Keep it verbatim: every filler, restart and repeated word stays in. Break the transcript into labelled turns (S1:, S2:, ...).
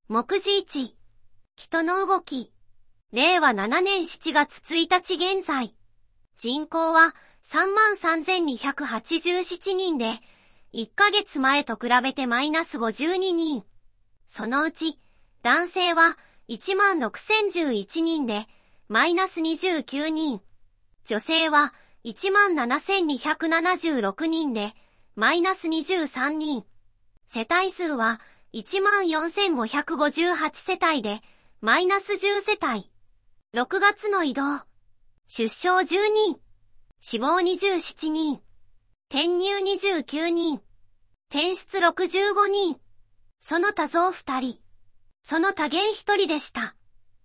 S1: 目次いち。人の動き。れいわななねんしちがつついたち現在。人口は さんまんさんぜんにひゃくはちじゅうななにんで、いっかげつまえと比べてマイナスごじゅうににん。そのうち、男性はいちまんろくせんじゅういちにんで、マイナスにじゅうきゅうにん。女性はいちまんななせんにひゃくななじゅうろくにんで、マイナスにじゅうさんにん。世帯数はいちまんよんせんごひゃくごじゅうはちせたいで、マイナスじゅうせたい。ろくがつの移動。出生じゅうにん。死亡にじゅうななにん。転入にじゅうきゅうにん。転出ろくじゅうごにん。その他増ふたり。その他減ひとりでした。